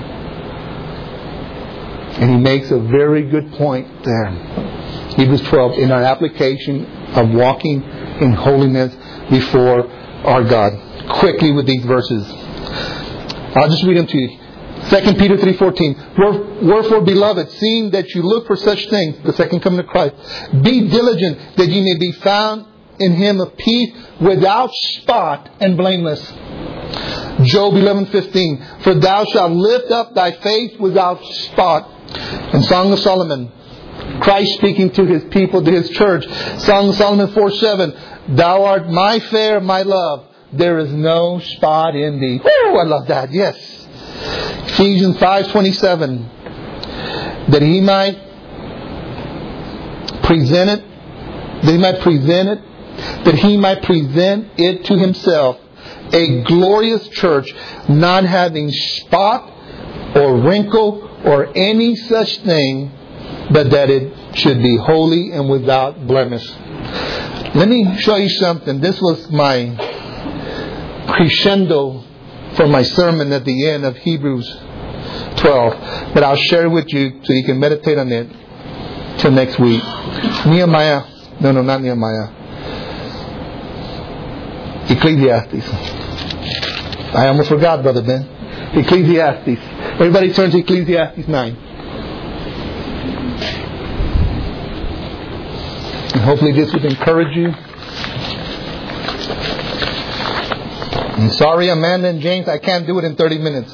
And he makes a very good point there. Hebrews 12, in our application of walking in holiness before our God. Quickly with these verses. I'll just read them to you. 2 Peter 3:14. Wherefore, beloved, seeing that you look for such things, the second coming of Christ, be diligent that ye may be found in Him of peace, without spot and blameless. Job 11:15. For thou shalt lift up thy face without spot. And Song of Solomon, Christ speaking to His people, to His church. Song of Solomon 4:7. Thou art my fair, my love. There is no spot in thee. Oh, I love that. Yes. Ephesians 5:27. That He might present it. That He might present it to Himself, a glorious church, not having spot or wrinkle or any such thing, but that it should be holy and without blemish. Let me show you something. This was my crescendo for my sermon at the end of Hebrews 12. But I'll share it with you so you can meditate on it till next week. Nehemiah. No, not Nehemiah. Ecclesiastes. I almost forgot, Brother Ben. Ecclesiastes. Everybody turn to Ecclesiastes 9. And hopefully this would encourage you. I'm sorry, Amanda and James, I can't do it in 30 minutes.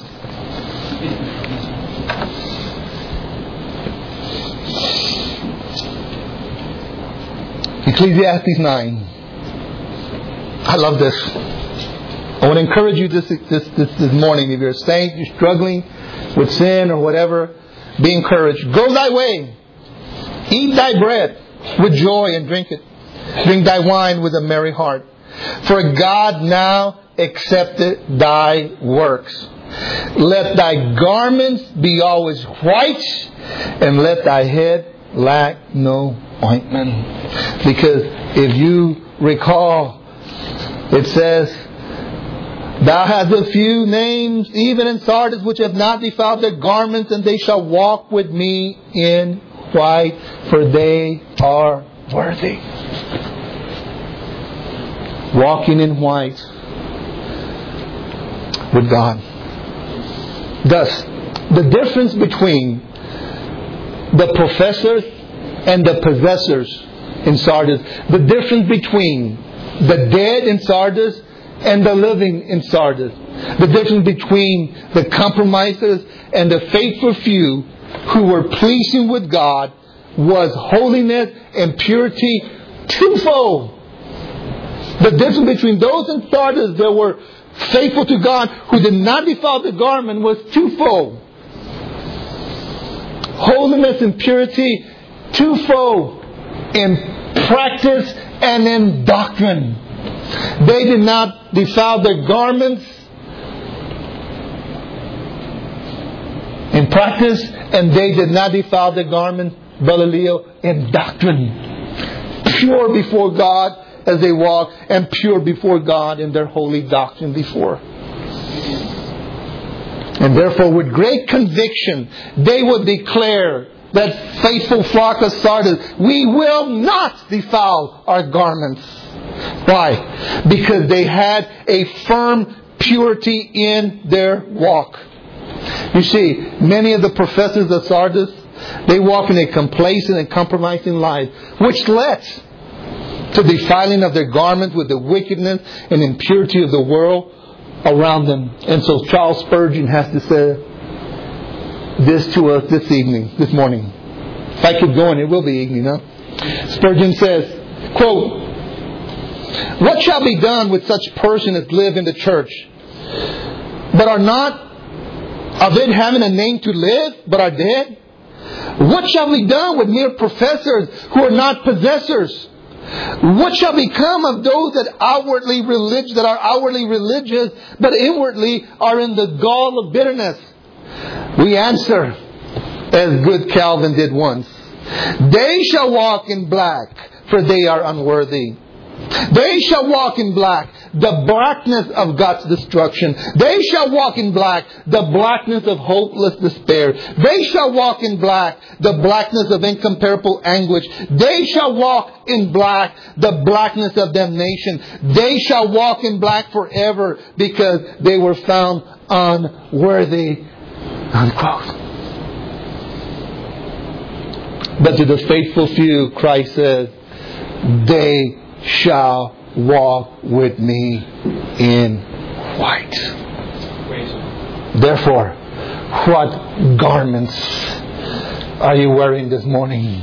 Ecclesiastes 9. I love this. I want to encourage you this morning. If you're a saint, you're struggling with sin or whatever, be encouraged. Go thy way. Eat thy bread with joy and drink it. Drink thy wine with a merry heart. For God now accepteth thy works. Let thy garments be always white, and let thy head lack no ointment. Because if you recall, it says, thou hast a few names, even in Sardis, which have not defiled their garments, and they shall walk with me in white, for they are worthy. Walking in white with God. Thus, the difference between the professors and the possessors in Sardis, the difference between the dead in Sardis and the living in Sardis, the difference between the compromisers and the faithful few who were pleasing with God was holiness and purity twofold. The difference between those in Sardis that were faithful to God, who did not defile the garment, was twofold. Holiness and purity twofold, in practice and in doctrine. They did not defile their garments in practice, and they did not defile their garments, Brother Leo, in doctrine. Pure before God as they walk, and pure before God in their holy doctrine before. And therefore, with great conviction, they would declare, that faithful flock of Sardis, we will not defile our garments. Why? Because they had a firm purity in their walk. You see, many of the professors of Sardis, they walk in a complacent and compromising life, which led to defiling of their garments with the wickedness and impurity of the world around them. And so Charles Spurgeon has to say this to us this morning. If I keep going, it will be evening, huh? Spurgeon says, quote, what shall be done with such persons as live in the church, but are not of it having a name to live, but are dead? What shall be done with mere professors who are not possessors? What shall become of those that are outwardly religious, but inwardly are in the gall of bitterness? We answer, as good Calvin did once, they shall walk in black, for they are unworthy. They shall walk in black, the blackness of God's destruction. They shall walk in black, the blackness of hopeless despair. They shall walk in black, the blackness of incomparable anguish. They shall walk in black, the blackness of damnation. They shall walk in black forever because they were found unworthy. Unquote. But to the faithful few, Christ says, they shall walk with me in white. Therefore, what garments are you wearing this morning?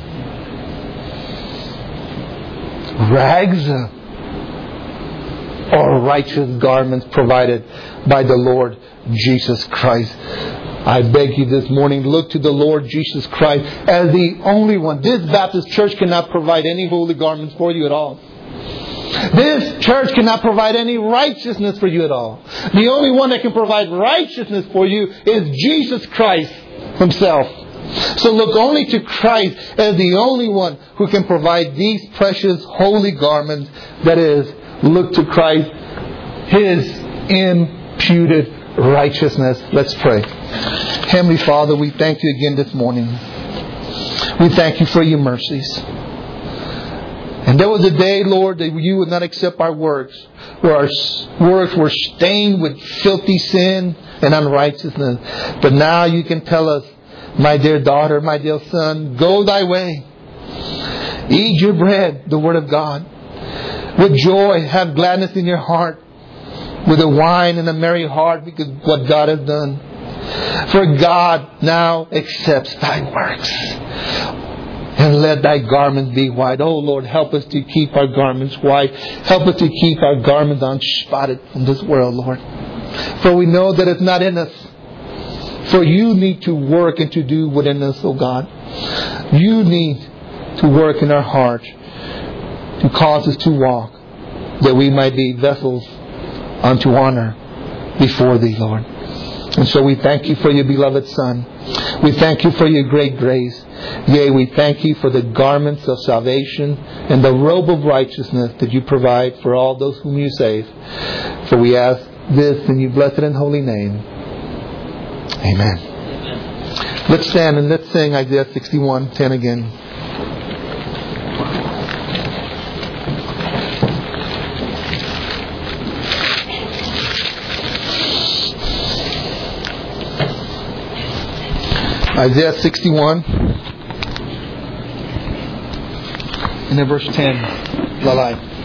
Rags or righteous garments provided by the Lord Jesus Christ? I beg you this morning, look to the Lord Jesus Christ as the only one. This Baptist church cannot provide any holy garments for you at all. This church cannot provide any righteousness for you at all. The only one that can provide righteousness for you is Jesus Christ Himself. So look only to Christ as the only one who can provide these precious holy garments. That is, look to Christ, His imputed righteousness. Let's pray. Heavenly Father, we thank you again this morning. We thank you for your mercies. And there was a day, Lord, that you would not accept our works, where our works were stained with filthy sin and unrighteousness. But now you can tell us, my dear daughter, my dear son, go thy way. Eat your bread, the Word of God. With joy, have gladness in your heart. With a wine and a merry heart, because what God has done. For God now accepts thy works. And let thy garments be white. Oh Lord, help us to keep our garments white. Help us to keep our garments unspotted from this world, Lord. For we know that it's not in us. For you need to work and to do within us, oh God. You need to work in our hearts to cause us to walk, that we might be vessels unto honor before thee, Lord. And so we thank you for your beloved Son. We thank you for your great grace. Yea, we thank you for the garments of salvation and the robe of righteousness that you provide for all those whom you save. For we ask this in your blessed and holy name. Amen. Let's stand and let's sing Isaiah 61:10 again. Isaiah 61 and then verse 10. Lalai.